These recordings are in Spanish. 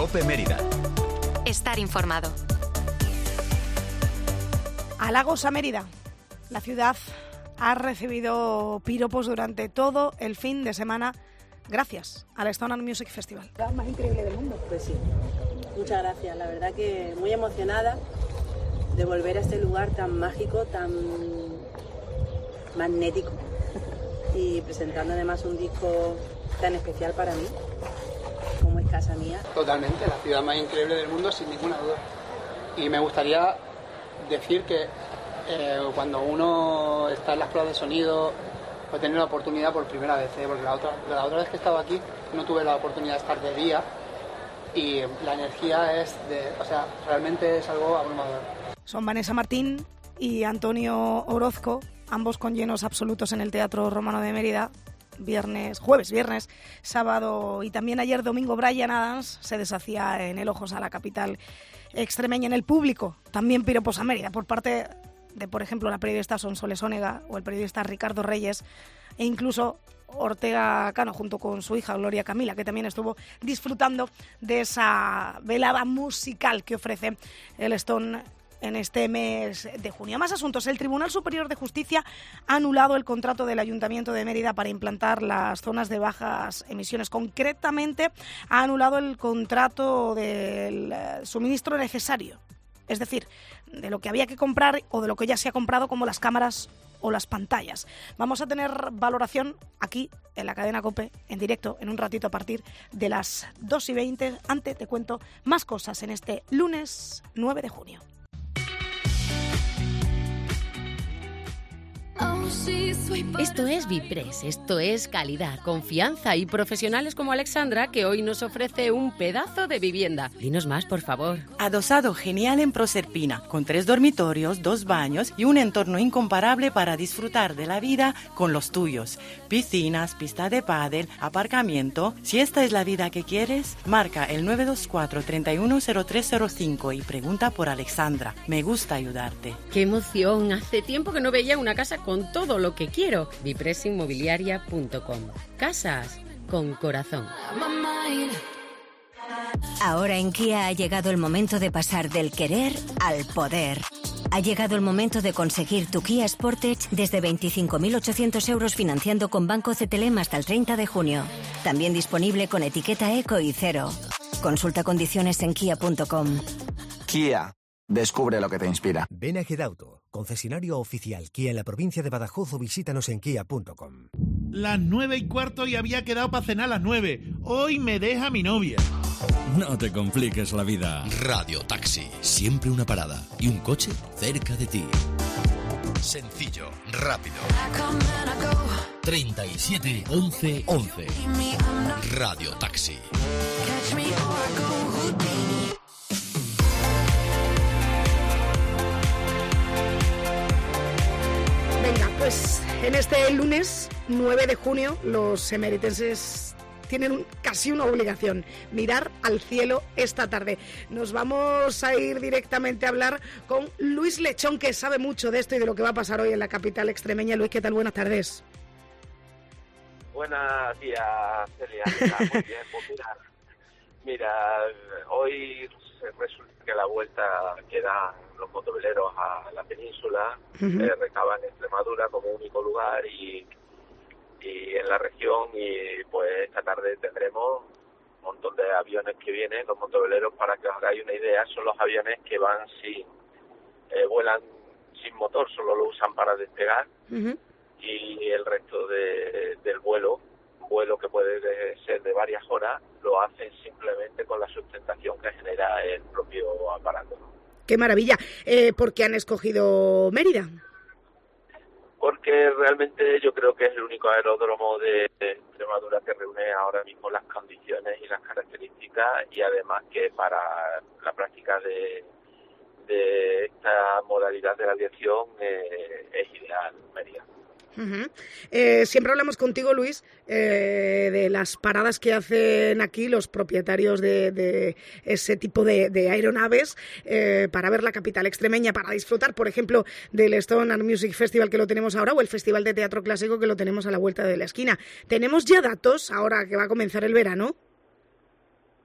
COPE Mérida. Estar informado. Halagos a Mérida. La ciudad ha recibido piropos durante todo el fin de semana gracias al Stone and Music Festival. La más increíble del mundo. Pues sí, muchas gracias. La verdad que muy emocionada de volver a este lugar tan mágico, tan magnético y presentando además un disco tan especial para mí, como es casa mía. Totalmente, la ciudad más increíble del mundo sin ninguna duda. Y me gustaría decir que cuando uno está en las pruebas de sonido, he tenido la oportunidad por primera vez, porque la otra vez que he estado aquí no tuve la oportunidad de estar de día y la energía realmente es algo abrumador. Son Vanessa Martín y Antonio Orozco, ambos con llenos absolutos en el Teatro Romano de Mérida. Jueves, viernes, sábado y también ayer domingo Bryan Adams se deshacía en elogios a la capital extremeña. En el público también piropos a Mérida por parte de, por ejemplo, la periodista Sonsoles Onega o el periodista Ricardo Reyes e incluso Ortega Cano junto con su hija Gloria Camila, que también estuvo disfrutando de esa velada musical que ofrece el Stone en este mes de junio. Más asuntos. El Tribunal Superior de Justicia ha anulado el contrato del Ayuntamiento de Mérida para implantar las zonas de bajas emisiones. Concretamente, ha anulado el contrato del suministro necesario, es decir, de lo que había que comprar o de lo que ya se ha comprado, como las cámaras o las pantallas. Vamos a tener valoración aquí en la cadena COPE, en directo, en un ratito a partir de las 2:20. Antes te cuento más cosas en este lunes 9 de junio. Esto es Vipress, esto es calidad, confianza y profesionales como Alexandra, que hoy nos ofrece un pedazo de vivienda. Dinos más, por favor. Adosado genial en Proserpina, con 3 dormitorios, 2 baños y un entorno incomparable para disfrutar de la vida con los tuyos. Piscinas, pista de pádel, aparcamiento. Si esta es la vida que quieres, marca el 924-310305 y pregunta por Alexandra. Me gusta ayudarte. ¡Qué emoción! Hace tiempo que no veía una casa con todo lo que quiero. Vipressinmobiliaria.com. Casas con corazón. Ahora en Kia ha llegado el momento de pasar del querer al poder. Ha llegado el momento de conseguir tu Kia Sportage desde 25.800 euros financiando con Banco CTLM hasta el 30 de junio. También disponible con etiqueta eco y cero. Consulta condiciones en kia.com. Kia. Descubre lo que te inspira. Ven a Gedauto, concesionario oficial Kia en la provincia de Badajoz, o visítanos en kia.com. Las 9:15 y había quedado para cenar a las 9. Hoy me deja mi novia. No te compliques la vida. Radio Taxi. Siempre una parada y un coche cerca de ti. Sencillo, rápido. 37 11 11. Radio Taxi. Venga, pues en este lunes 9 de junio los emeritenses tienen casi una obligación: mirar al cielo esta tarde. Nos vamos a ir directamente a hablar con Luis Lechón, que sabe mucho de esto y de lo que va a pasar hoy en la capital extremeña. Luis, ¿qué tal? Buenas tardes. Buenos días, Celia. Muy bien, pues mira, hoy resulta que la vuelta que dan los motoveleros a la península recaban en Extremadura como único lugar y en la región, y pues esta tarde tendremos un montón de aviones que vienen. Los motoveleros, para que os hagáis una idea, son los aviones que van vuelan sin motor, solo lo usan para despegar, y el resto del vuelo que puede ser de varias horas, lo hacen simplemente con la sustentación que genera el propio aparato. ¡Qué maravilla! ¿Por qué han escogido Mérida? Porque realmente yo creo que es el único aeródromo de Extremadura que reúne ahora mismo las condiciones y las características, y además que para la práctica de esta modalidad de la aviación es ideal Mérida. Siempre hablamos contigo, Luis, de las paradas que hacen aquí los propietarios de ese tipo de aeronaves para ver la capital extremeña, para disfrutar, por ejemplo, del Stone and Music Festival, que lo tenemos ahora, o el Festival de Teatro Clásico, que lo tenemos a la vuelta de la esquina. ¿Tenemos ya datos ahora que va a comenzar el verano?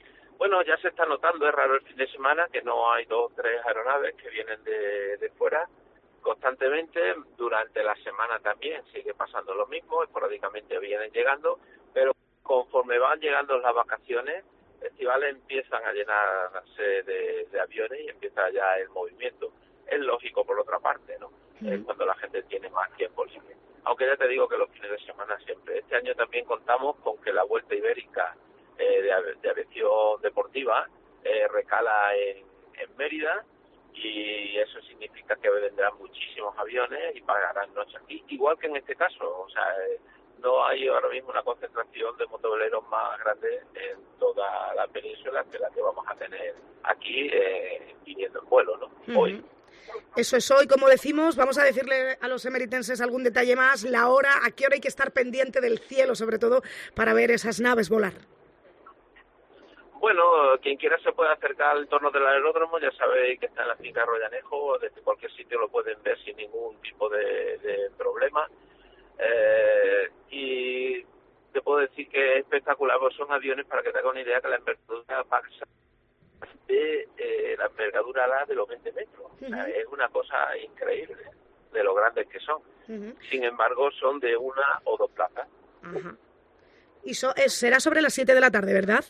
Bueno, ya se está notando, es raro el fin de semana que no hay 2 o 3 aeronaves que vienen de fuera constantemente. Durante la semana también sigue pasando lo mismo, esporádicamente vienen llegando, pero conforme van llegando las vacaciones estivales empiezan a llenarse de aviones y empieza ya el movimiento. Es lógico por otra parte, ¿no? Cuando la gente tiene más tiempo libre. Aunque ya te digo que los fines de semana siempre. Este año también contamos con que la Vuelta Ibérica de aviación deportiva recala en Mérida, y eso significa que vendrán muchísimos aviones y pagarán noche aquí, igual que en este caso. O sea, no hay ahora mismo una concentración de motoveleros más grande en toda la península que la que vamos a tener aquí viniendo en vuelo, ¿no? Hoy. Eso es hoy, como decimos. Vamos a decirle a los emeritenses algún detalle más, la hora, a qué hora hay que estar pendiente del cielo, sobre todo para ver esas naves volar. Bueno, quien quiera se puede acercar al entorno del aeródromo, ya sabéis que está en la finca Rollanejo, desde cualquier sitio lo pueden ver sin ningún tipo de problema. Y te puedo decir que es espectacular, porque son aviones, para que te hagas una idea, que la envergadura pasa de la envergadura ala de los 20 metros. O sea, es una cosa increíble de lo grandes que son. Sin embargo, son de 1 o 2 plazas. Y será sobre las 7 de la tarde, ¿verdad?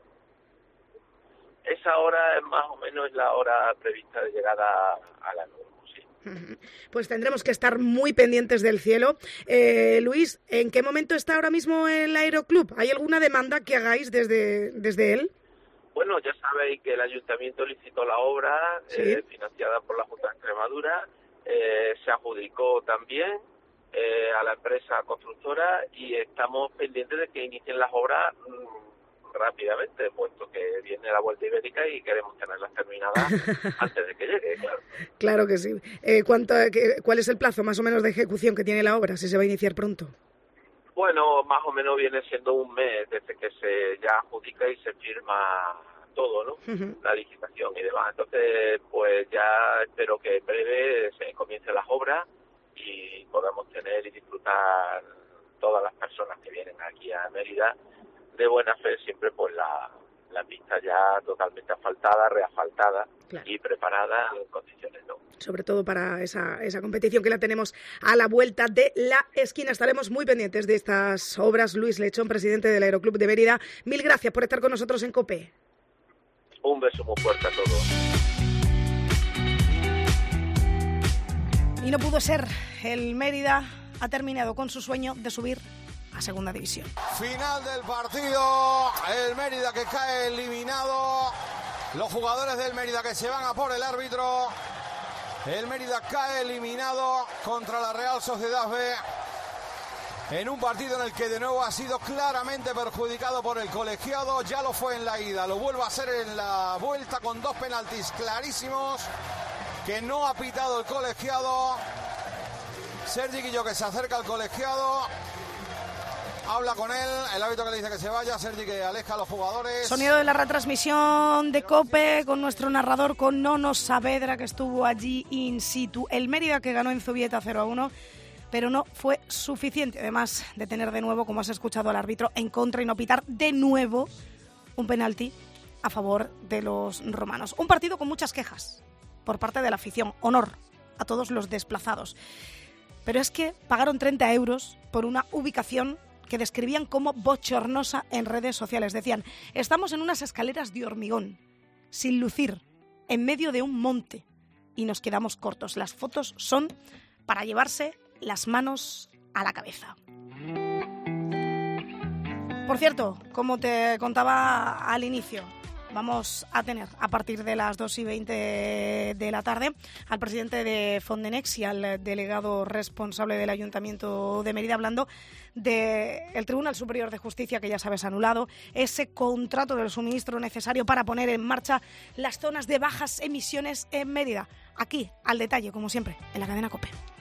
Esa hora es más o menos la hora prevista de llegada a la nube. Pues tendremos que estar muy pendientes del cielo. Luis, ¿en qué momento está ahora mismo el Aeroclub? ¿Hay alguna demanda que hagáis desde él? Bueno, ya sabéis que el Ayuntamiento licitó la obra, ¿sí? Financiada por la Junta de Extremadura, se adjudicó también a la empresa constructora, y estamos pendientes de que inicien las obras rápidamente, puesto que viene la Vuelta Ibérica y queremos tenerlas terminadas antes de que llegue, claro. Claro que sí. ¿Cuál es el plazo más o menos de ejecución que tiene la obra, si se va a iniciar pronto? Bueno, más o menos viene siendo un mes desde que se ya adjudica y se firma todo, ¿no? La licitación y demás. Entonces, pues ya espero que en breve se comiencen las obras y podamos tener y disfrutar todas las personas que vienen aquí a Mérida de buena fe, siempre pues la pista ya totalmente asfaltada, reasfaltada, claro, y preparada en condiciones, ¿no? Sobre todo para esa competición que la tenemos a la vuelta de la esquina. Estaremos muy pendientes de estas obras. Luis Lechón, presidente del Aeroclub de Mérida, mil gracias por estar con nosotros en COPE. Un beso muy fuerte a todos. Y no pudo ser. El Mérida ha terminado con su sueño de subir a Segunda División. Final del partido, el Mérida que cae eliminado, los jugadores del Mérida que se van a por el árbitro, el Mérida cae eliminado contra la Real Sociedad B, en un partido en el que de nuevo ha sido claramente perjudicado por el colegiado. Ya lo fue en la ida, lo vuelve a hacer en la vuelta con 2 penaltis clarísimos que no ha pitado el colegiado. Sergi Guillo que se acerca al colegiado, habla con él, el árbitro que le dice que se vaya, Sergi que aleja a los jugadores. Sonido de la retransmisión de COPE con nuestro narrador, con Nono Saavedra, que estuvo allí in situ. El Mérida que ganó en Zubieta 0-1, pero no fue suficiente, además de tener de nuevo, como has escuchado, al árbitro en contra y no pitar de nuevo un penalti a favor de los romanos. Un partido con muchas quejas por parte de la afición. Honor a todos los desplazados. Pero es que pagaron 30 euros por una ubicación que describían como bochornosa en redes sociales. Decían, estamos en unas escaleras de hormigón, sin lucir, en medio de un monte, y nos quedamos cortos. Las fotos son para llevarse las manos a la cabeza. Por cierto, como te contaba al inicio, vamos a tener a partir de las 2:20 de la tarde al presidente de Fondenex y al delegado responsable del Ayuntamiento de Mérida hablando del Tribunal Superior de Justicia, que ya sabes, ha anulado ese contrato del suministro necesario para poner en marcha las zonas de bajas emisiones en Mérida. Aquí, al detalle, como siempre, en la cadena COPE.